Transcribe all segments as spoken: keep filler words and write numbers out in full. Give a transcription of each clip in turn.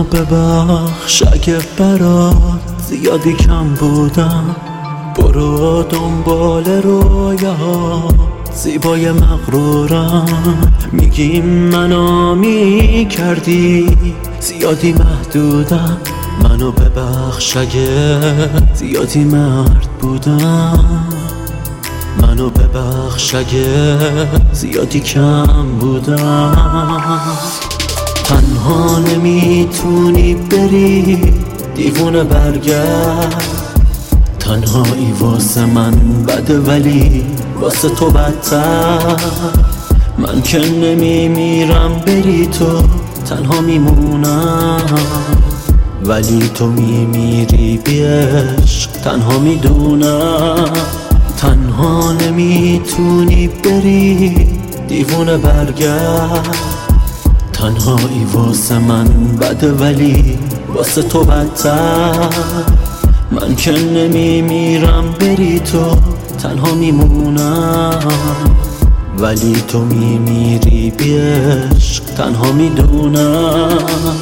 ببخش اگه برات زیادی کم بودم. برو دنبال رویا زیبای مغرورم. میگی منو میکردی زیادی محدودم. منو ببخش اگه زیادی مرد بودم. منو ببخش اگه زیادی کم بودم. تنها نمیتونی بری دیوونه برگرد. تنهایی واسه من بده ولی واسه تو بدتر. من که نمیمیرم بری تو تنها میمونم. ولی تو میمیری بی عشق تنها میدونم. تنها نمیتونی بری دیوونه برگرد. تنهایی واسه من بده ولی واسه تو بدتر. من که نمیمیرم بری تو تنها میمونم. ولی تو میمیری بی عشق تنها میدونم.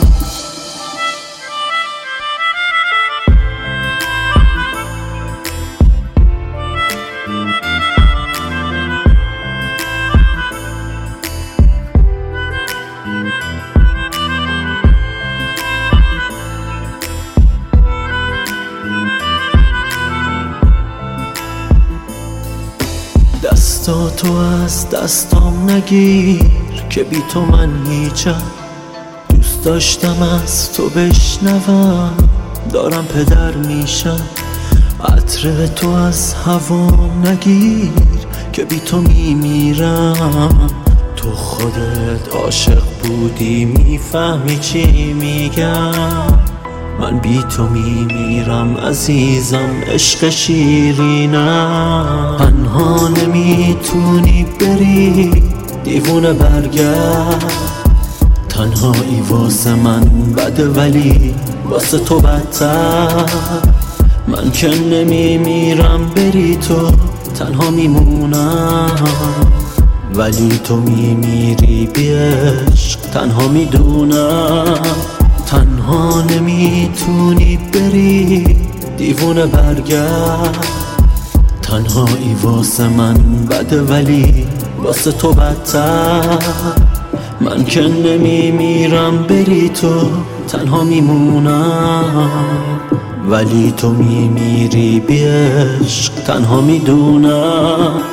دستاتو از دستام نگیر که بی تو من هیچم. دوست داشتم از تو بشنوم دارم پدر میشم. عطر تو از هوام نگیر که بی تو میمیرم. تو خودت عاشق بودی میفهمی چی میگم. من بی تو میمیرم عزیزم عشق شیرینم. تنها نمیتونی بری دیوونه برگرد. تنهایی واسه من بده ولی واسه تو بدتر. من که نمیمیرم بری تو تنها میمونم. ولی تو میمیری بی عشق تنها میدونم. تنها نمیتونی بری دیوونه برگرد. تنهایی واسه من بده ولی واسه تو بدتر. من که نمیمیرم بری تو تنها میمونم. ولی تو میمیری بی عشق تنها میدونم.